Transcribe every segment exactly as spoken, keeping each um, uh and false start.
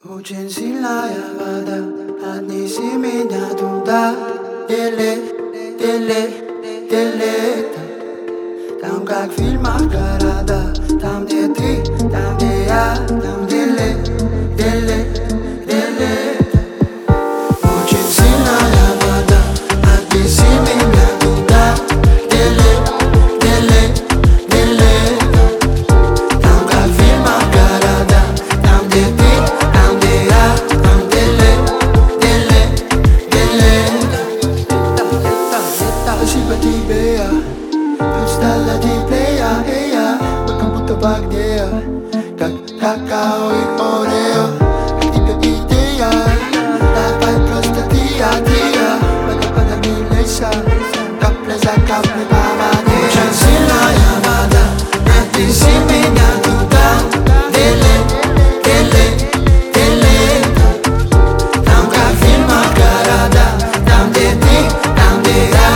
Очень сильная вода, отнеси меня туда, где лето, где лето, где лето. Там как в фильмах города, там где ты, там где я, там где лето, где лето, где лето. Очень сильная вода, отнеси меня туда, где лето, где лето, где лето. Там как в фильмах города, там где ты. Спасибо тебе, я. Ты стала теплее, и я. Мы как будто в огне, как какао и орео. Как тебе идея? Давай просто ты, я, ты, я. Вода не лейся, капля за каплей по воде. Очень сильная вода, отнеси меня туда, где лето, где лето, где лето. Там как в фильмах города, там где ты, там где я.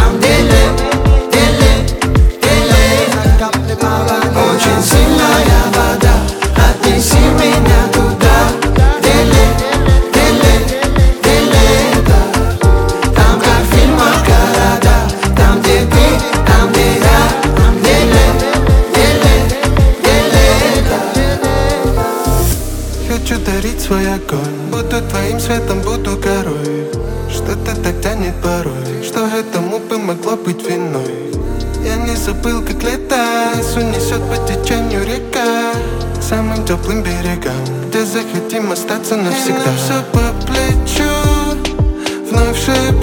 Очень сильная вода, отнеси меня туда, где лето, где лето, где лето. Там как в фильмах города, там где ты, там где я, там где лето, где лето, где лето. Хочу дарить свой огонь, буду твоим светом, буду горой. Что-то так тянет порой, что этому бы могло быть виной. Я не забыл, как лето унесет по течению река к самым теплым берегам, где захотим остаться навсегда. И нам все по плечу, вновь шепчет.